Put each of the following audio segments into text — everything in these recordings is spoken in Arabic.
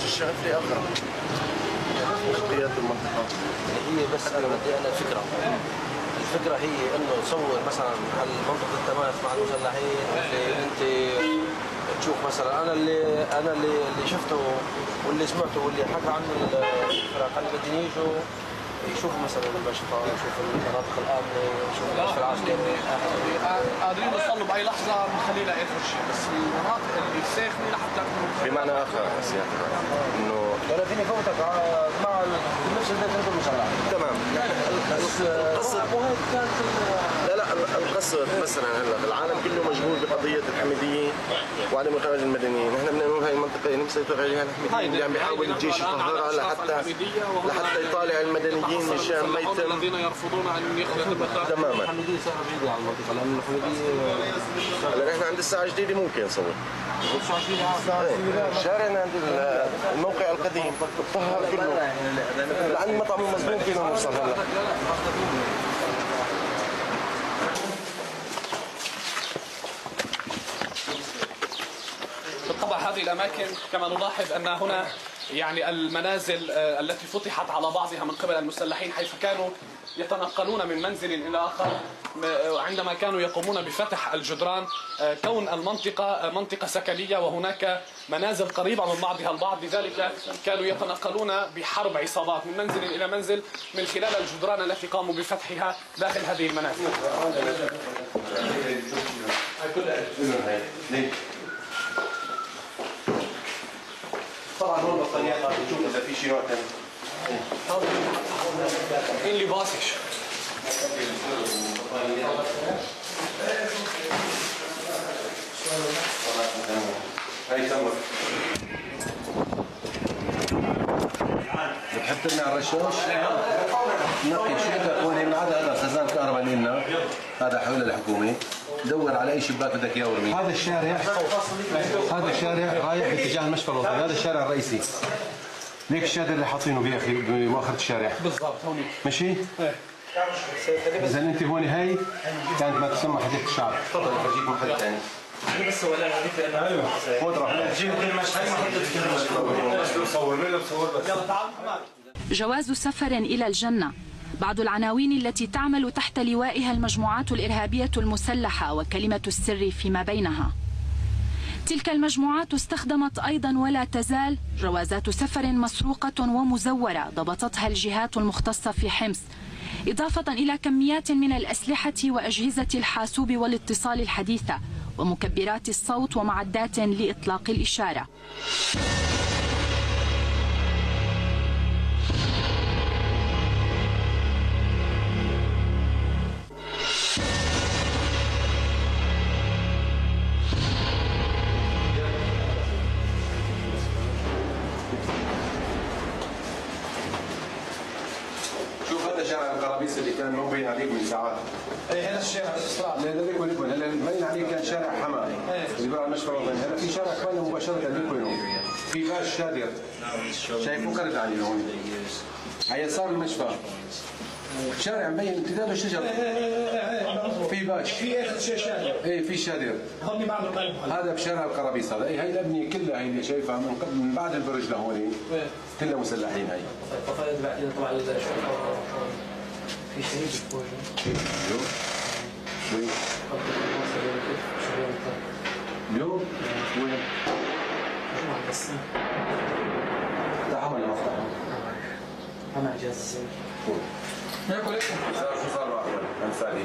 الشغف لآخر قيادة المنطقة. هي بس أنا بدي فكرة. الفكرة هي إنه تصور مثلا على منطقة التماس مع المسلحين اللي أنت تشوف مثلا أنا اللي شفته واللي سمعته واللي حكى عنه الفرق اللي بدهم يجوا يشوفوا مثلا المشفى، يشوفوا المناطق الآمنة، يشوفوا المشفى العسكري. قادرين نوصل له بأي لحظة بنخليه لآخر شيء، بس المناطق اللي ساخنة لحتى بمعنى آخر سيادة إنه أنا فيني فوتك مع نفس البيت اللي المسلح. تمام. القصد لا القصد مثلا هلا العالم كله مشغول بقضية الحميدية وعدم إخراج المدنيين، نحن بدنا نقول هاي المنطقة اللي مسيطر عليها الحميديين اللي عم بيحاول الجيش يطهرها لحتى يطالع المدنيين مشان ما يتم الذين يرفضون أن يخرجوا تماما. الحميدية ساعة بعيدة عن المنطقة لأن الحميدية هلا نحن عند الساعة الجديدة ممكن نصور. شارعنا عند الموقع القديم طهر كله لعند مطعم المظلوم فينا نوصل هلا. بالطبع هذه الأماكن كما نلاحظ أن هنا يعني المنازل التي فتحت على بعضها من قبل المسلحين، حيث كانوا يتنقلون من منزل إلى آخر عندما كانوا يقومون بفتح الجدران. كون المنطقة منطقة سكنية وهناك منازل قريبة من بعضها البعض، لذلك كانوا يتنقلون بحرب عصابات من منزل إلى منزل من خلال الجدران التي قاموا بفتحها داخل هذه المنازل. طبعا هون البطانيات بنشوف اذا في شيء نوع ثاني. اللي باصش هاي تمر. بتحب تمنع الرشاش؟ نقي شو بدك هون من هذا خزان كهرباء لنا، هذا حول الحكومة. دور على اي شباك بدك اياه ورميه. هذا الشارع رايح باتجاه المشفى الوطني، هذا الشارع الرئيسي. ليك الشادر اللي حاطينه باخر بمؤخرة الشارع. بالضبط هوني. ماشي؟ ايه. اذا انت هون هي كانت ما تسمى حديقة الشعب. تفضل بفرجيك محل ثاني. بس ولا هذيك ايوه خذ راحتك. جيب كل مشهد ما حطيت بصور بس. يلا تعال. جواز سفر إلى الجنة، بعض العناوين التي تعمل تحت لوائها المجموعات الإرهابية المسلحة وكلمة السر فيما بينها. تلك المجموعات استخدمت أيضا ولا تزال جوازات سفر مسروقة ومزورة ضبطتها الجهات المختصة في حمص، إضافة إلى كميات من الأسلحة وأجهزة الحاسوب والاتصال الحديثة ومكبرات الصوت ومعدات لإطلاق الإشارة. شارع القرابيس اللي كان مبين عليك من ساعات. اي هذا الشارع الاسرار. لا هذيك وين هلا مبين عليك كان شارع حما اللي بيروح على المشفى الوطني، هلا في شارع كمان مباشرة هذيك وينه؟ في باش شادر. شايفه قرب علي هون. على يسار المشفى. شارع مبين امتداده شجر. في باش. في اخر شيء شادر. ايه في شادر. هون بعد هذا بشارع القرابيس هذا، اي هي الابنيه كلها هي اللي شايفها من بعد البرج لهون كلها مسلحين هي. طفايات بعدين طبعا الشرطه في شهيد فوق. وين؟ اليوم؟ وين؟ بس فتحوا ولا ما فتحوا؟ انا اجازه. شو صار بعد؟ انسى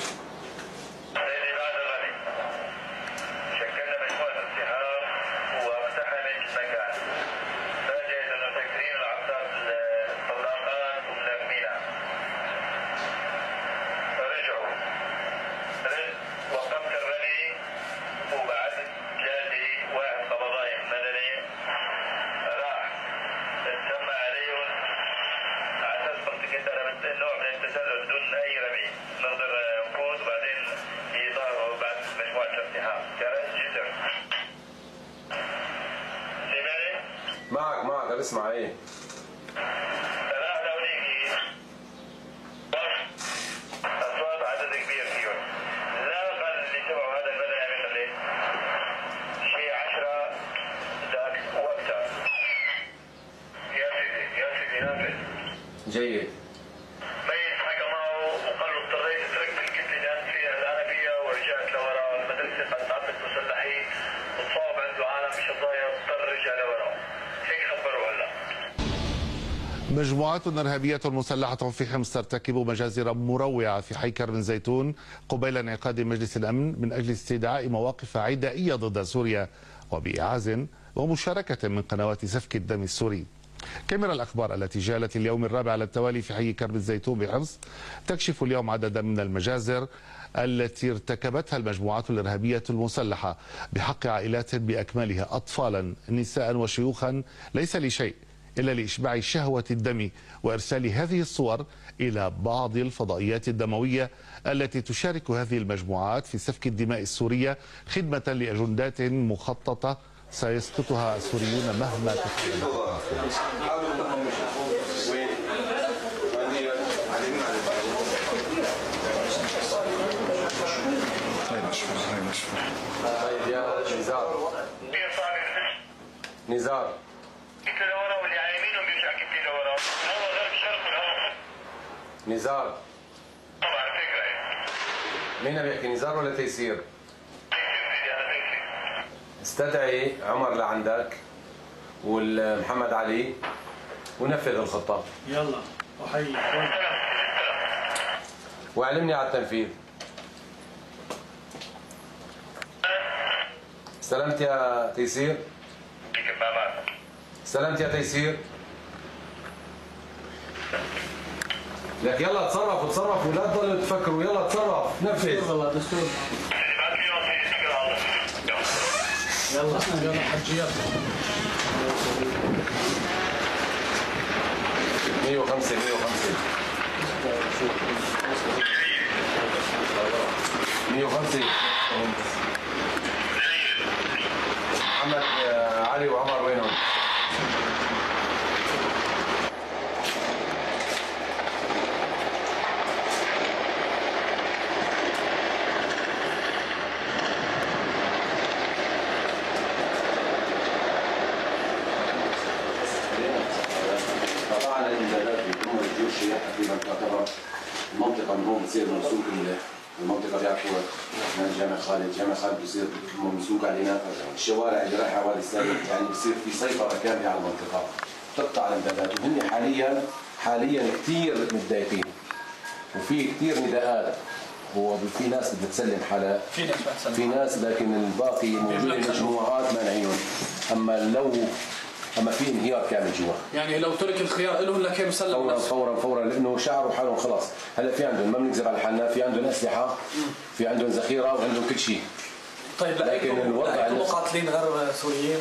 معك اسمع ايه؟ اصوات عدد كبير فيهم، لا اقل اللي سمعوا هذا البلد يعمل شيء 10 ذاك وقتها. مجموعات إرهابية مسلحة في حمص ترتكب مجازر مروعة في حي كرم زيتون قبيل انعقاد مجلس الأمن من أجل استدعاء مواقف عدائية ضد سوريا وبإعاز ومشاركة من قنوات سفك الدم السوري. كاميرا الأخبار التي جالت اليوم الرابع على التوالي في حي كرم الزيتون بحمص تكشف اليوم عددا من المجازر التي ارتكبتها المجموعات الإرهابية المسلحة بحق عائلات بأكملها أطفالا نساء وشيوخا ليس لشيء إلا لإشباع شهوة الدم وإرسال هذه الصور إلى بعض الفضائيات الدموية التي تشارك هذه المجموعات في سفك الدماء السورية خدمة لأجندات مخططة سيسقطها السوريون مهما تفعل. طيب يا نزار نزار نزار مين بيحكي نزار ولا تيسير؟ استدعي عمر لعندك والمحمد علي ونفذ الخطة. يلا وحي واعلمني على التنفيذ. استلمت يا تيسير؟ استلمت يا تيسير؟ لك يلا تصرفوا لا تضلوا تفكروا، يلا تصرف نفذ. والله دستور يلا حجيات 105 محمد علي وعمر وينهم؟ قطعنا الامدادات بجمهور الجيوش تقريبا تعتبر المنطقه من هون بتصير ممسوك المنطقه بيعرفوها احنا جامع خالد بصير ممسوك علينا، الشوارع اللي رايحه وادي السالم يعني بصير في سيطره كامله على المنطقه، تقطع الامدادات وهن حاليا كثير متضايقين وفي كثير نداءات وفي ناس بدها تسلم حالها، في ناس لكن الباقي موجودين مجموعات مانعينهم، اما في انهيار كامل جوا. يعني لو ترك الخيار لهم لك يسلم فورا لانه شعروا حالهم خلاص، هلا في عندهم ما بنكذب على حالنا، في عندهم اسلحه، في عندهم ذخيره وعندهم كل شيء. طيب لكن الوضع مقاتلين غير سوريين؟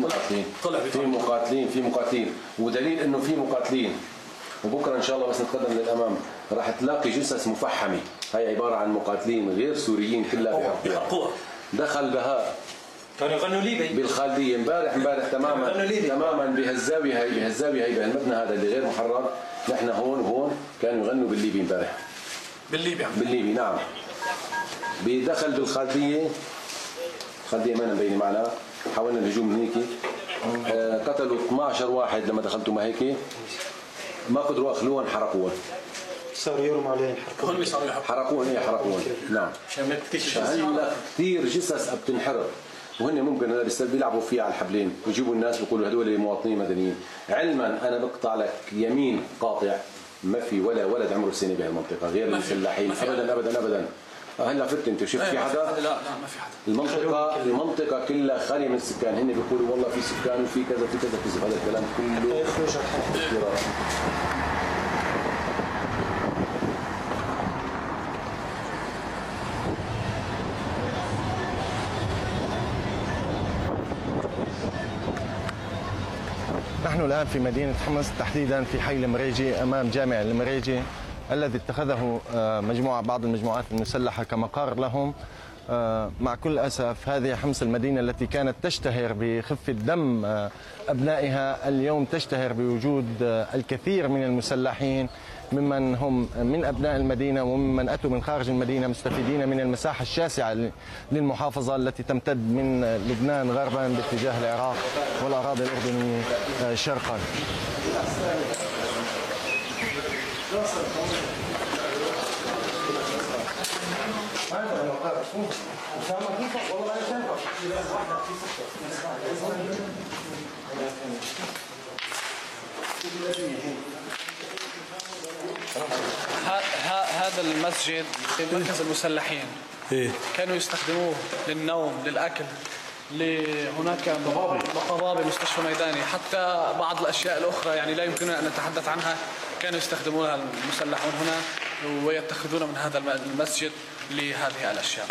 في مقاتلين ودليل انه في مقاتلين، وبكره ان شاء الله بس نتقدم للامام راح تلاقي جثث مفحمه، هي عباره عن مقاتلين غير سوريين كلها بحقوها. دخل بهاء كانوا يغنوا ليبي بالخالديه امبارح تماما بهالزاويه هي بهالمبنى هذا اللي غير محرر، نحن هون كانوا يغنوا بالليبي امبارح. بالليبي نعم. بدخل بالخالديه ما مبينه معنا، حاولنا الهجوم من هيك، قتلوا 12 واحد لما دخلتوا ما هيك، ما قدروا اخلوهم حرقوهم. صاروا يرموا عليهم حرقوهم نعم. هلا كثير جثث بتنحرق وهن ممكن هذا بيلعبوا فيها على الحبلين ويجيبوا الناس بيقولوا هذول مواطنين مدنيين، علما انا بقطع لك يمين قاطع ما في ولا ولد عمره سنه بهالمنطقه غير المسلحين ابدا. هلا فت انت شفت في حدا؟ لا ما في حدا. المنطقه كلها خاليه من السكان، هن بيقولوا والله في سكان وفي كذا كذب، هذا الكلام كله افتراء. نحن الآن في مدينة حمص تحديدا في حي المريجي أمام جامع المريجي الذي اتخذه بعض المجموعات المسلحة كمقر لهم. مع كل أسف هذه حمص المدينة التي كانت تشتهر بخفة دم أبنائها اليوم تشتهر بوجود الكثير من المسلحين ممن هم من أبناء المدينة وممن أتوا من خارج المدينة مستفيدين من المساحة الشاسعة للمحافظة التي تمتد من لبنان غربا باتجاه العراق والأراضي الأردنية شرقا. هذا المسجد في مركز المسلحين كانوا يستخدموه للنوم، للأكل، هناك مقابر، مستشفى ميداني، حتى بعض الأشياء الأخرى يعني لا يمكننا أن نتحدث عنها كانوا يستخدمونها المسلحون هنا ويتخذون من هذا المسجد لهذه الأشياء.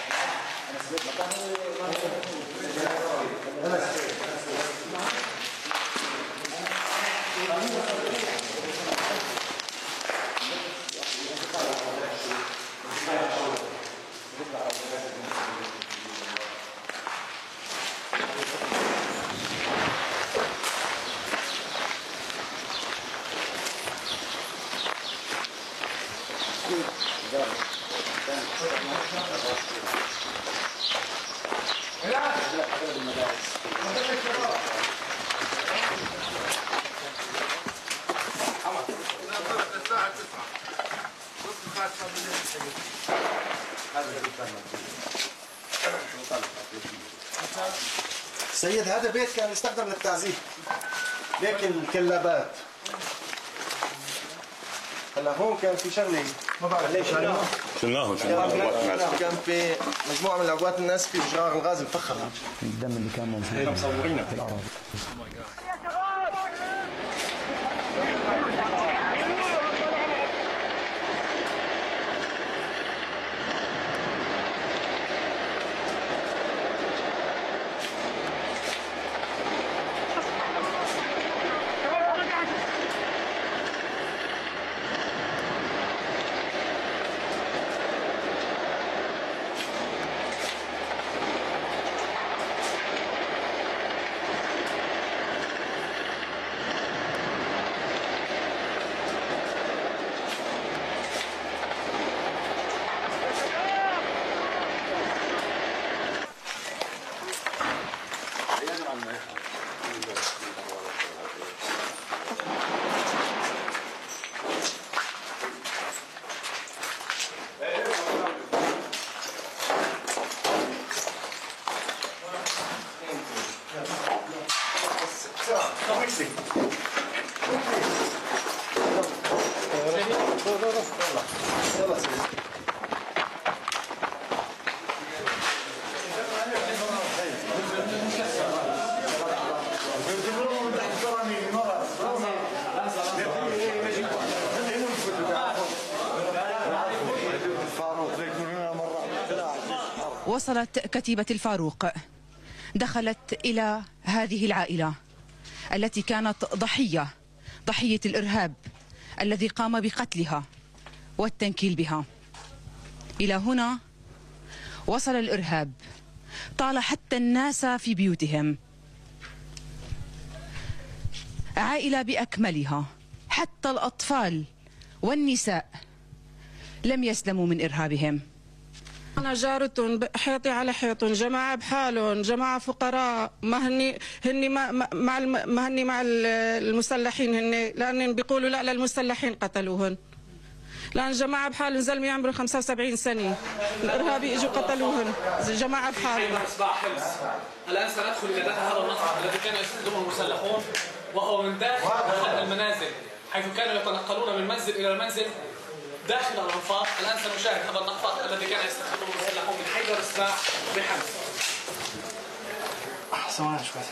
سيد هذا بيت كان يستخدم للتعذيب، ليك الكلابات. هلا هون كان في شغله ما بعرف ليش شلناهم كان في مجموعه من العبوات الناس في شجار الغاز مفخمه. الدم اللي كان موجود مصورينه في العرب. وصلت كتيبة الفاروق، دخلت إلى هذه العائلة التي كانت ضحية الإرهاب الذي قام بقتلها والتنكيل بها. إلى هنا وصل الإرهاب، طال حتى الناس في بيوتهم. عائلة بأكملها، حتى الأطفال والنساء لم يسلموا من إرهابهم. أنا جارتهم حيطي على حيطهم، جماعة بحالهم، جماعة فقراء، ما هني مع المسلحين، لأن بيقولوا لا للمسلحين قتلوهن، لأن جماعة بحالهم زلمة يعمروا 75 سنة، الإرهابي إجوا قتلوهن، جماعة بحالهم. الآن سندخل إلى داخل هذا المقطع الذي كان يستخدمه المسلحون، وهو من داخل المنازل، حيث كانوا يتنقلون من منزل إلى منزل داخل الأنفاق. الآن سنشاهد هذا المقطع الذي كان يستخدمه المسلحون من حيدر الساع بحمص. ثواني شوي.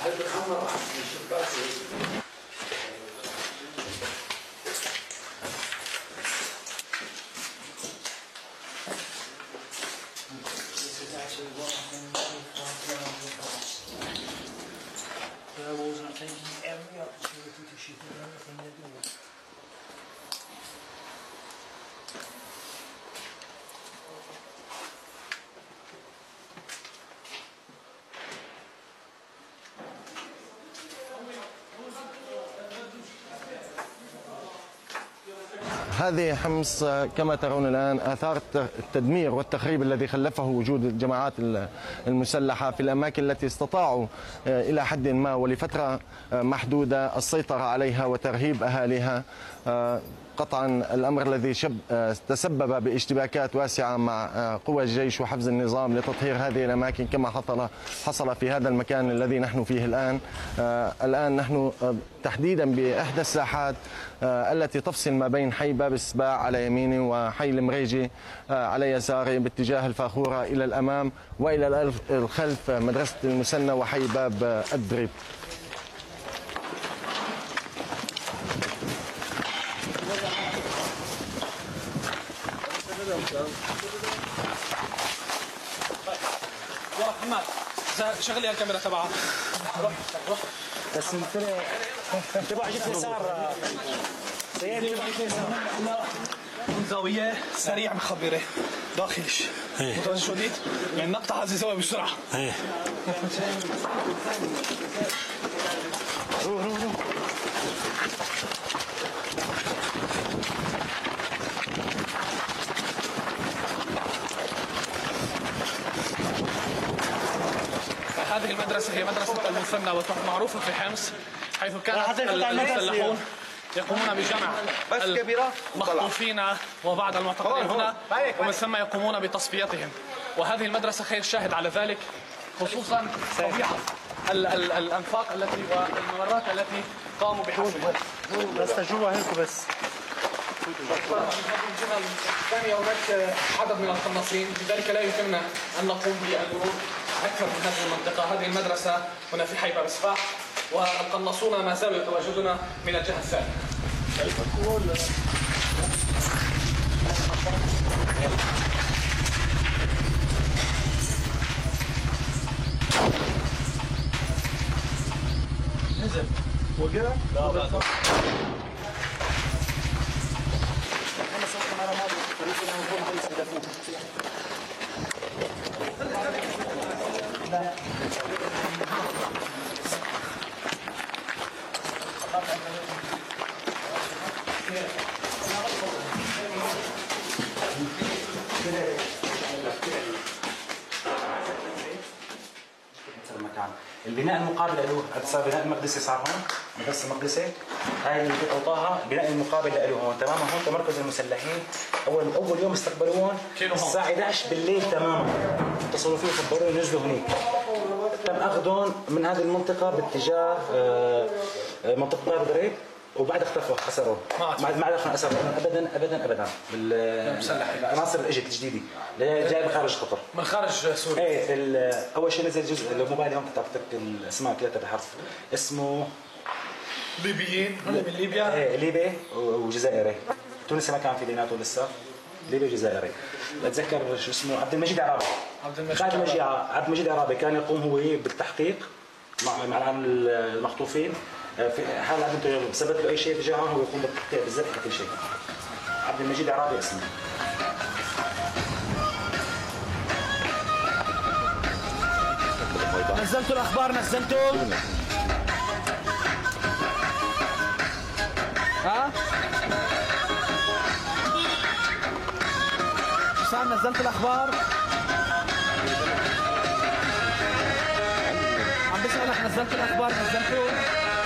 هذه حمص كما ترون الآن آثار التدمير والتخريب الذي خلفه وجود الجماعات المسلحة في الأماكن التي استطاعوا إلى حد ما ولفترة محدودة السيطرة عليها وترهيب أهاليها. قطعا الأمر الذي تسبب باشتباكات واسعة مع قوى الجيش وحفظ النظام لتطهير هذه الأماكن كما حصل في هذا المكان الذي نحن فيه الآن. الآن نحن تحديدا بإحدى الساحات التي تفصل ما بين حي باب السباع على يميني وحي المريجي على يساري باتجاه الفاخورة إلى الأمام، وإلى الخلف مدرسة المثنى وحي باب الدريب. محمد شغلي الكاميرا تبعها. روح بس انتبه على اليسار. من زاوية سريع مخبرة داخلش متوجه شديد يعني نقطع هذه الزاوية بسرعة. روح هذه المدرسة هي مدرسة المثنى ومعروفة في حمص، حيث كانت المسلحون يقومون بجمع المخطوفين وبعض المعتقلين هنا ومن ثم يقومون بتصفيتهم. وهذه المدرسة خير شاهد على ذلك، خصوصا طبيعة الأنفاق التي والممرات التي قاموا بحفرها. بس جوا هيك بس. الجهة الثانية هناك عدد من القناصين، لذلك لا يمكننا أن نقوم بالمرور أكثر من هذه المنطقة. هذه المدرسة هنا في حي باب السباع، والقناصون ما زالوا يتواجدون من الجهة الثانية. نزل وقع؟ لا البناء المقابل له صار بناء المقدسي، صار هون مدرسة المقدسي، هاي اللي بتقطعها بناء المقابل له هون تماما. هون تمركز المسلحين اول يوم استقبلوهم الساعة 11 بالليل تماما، اتصلوا فيه خبروا نزلوا هنيك. تم اخذهم من هذه المنطقة باتجاه منطقة باب دريب، وبعد اختفوا حصروا ما عاد اسروا ابدا العناصر اللي اجت الجديده جاي من خارج قطر، من خارج سوريا. ايه اول شيء نزل جزء الموبايل هون كتبت الاسماء ثلاثه بحرف اسمه ليبيين من ليبيا. ايه ليبي وجزائري، تونسي ما كان في بيناتهم لسه، ليبي وجزائري. بتذكر شو اسمه عبد المجيد عرابي. عبد المجيد عرابي كان يقوم هو بالتحقيق مع المخطوفين في حال انتم ثبت له اي شيء تجاههم، هو يقوم بالتحقيق بالذبح كل شيء. عبد المجيد عرابي اسمه. نزلتوا الاخبار؟ نزلتوا؟ ها؟ حسام نزلت الاخبار؟ عم بسألك نزلت الاخبار؟ نزلتوا؟